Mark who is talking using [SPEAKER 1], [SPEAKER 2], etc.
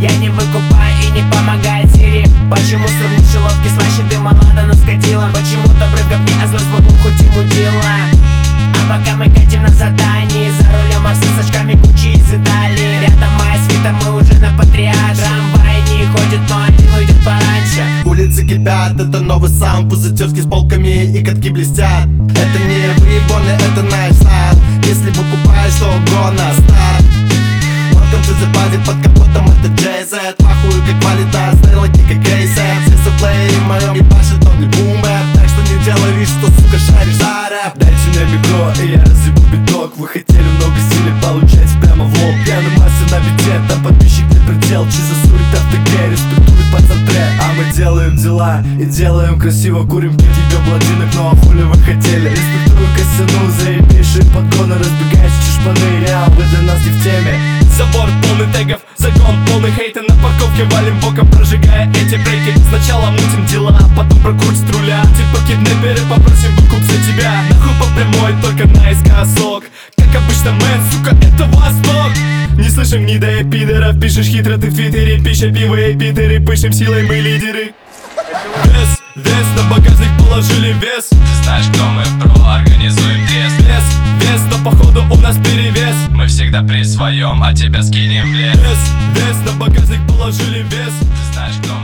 [SPEAKER 1] Я не выкупаю и не помогает Сири. Почему сыр в мышеловке слаще дыма ладана с кадилом? Почему добрый в говне, а злость вокруг хоть и мудила? А пока мы катим на задании, за рулем овцы с очками Гуччи из Италии. Рядом моя свита, мы уже на Патриарше. Трамвай не ходит, но один уйдет пораньше.
[SPEAKER 2] Улицы кипят, это новый саунд. Пузатёрки с полками и катки блестят. Это не выебоны, это наш стайл. Если выкупаешь, то угодно старт. Welcome to the party, под капотом это JZ. Пахую как валида, стрелки как кейсет. Все соплей в моем ебашит, он не бумбэп. Так что не делай вид, что сука шаришь за рэп.
[SPEAKER 3] Дайте мне микро, и я разъебу биток. Вы хотели много стиля получать прямо в лоб. Пьяный мастер на бите, там подписчик не предел. Чиза сурит автоке, респектует пацантре. А мы делаем дела и делаем красиво. Курим пить тебе бладинок, ну а хули вы хотели? Респектую косяну, заебейшие подгоны. Разбегаешь чешпаны, вы для нас не в теме.
[SPEAKER 4] Забор полный тегов, загон полный хейта. На парковке валим боком, прожигая эти брейки. Сначала мутим дела, а потом прокрутим с руля. Типа киднеперы, попросим выкуп за тебя. Нахуй по прямой, только наискосок. Как обычно, мэн, сука, это Восток. Не слышим ни да пидоров, пишешь хитро ты в твиттере. Пища, пиво и питеры, пышем силой мы лидеры. Вес, на багажник положили вес.
[SPEAKER 5] Ты знаешь, кто мы, про, организуем трест.
[SPEAKER 4] Вес, но походу у нас перевес.
[SPEAKER 5] Мы всегда при своем, а тебя скинем в лес.
[SPEAKER 4] Вес, на багажник положили вес.
[SPEAKER 5] Ты знаешь, кто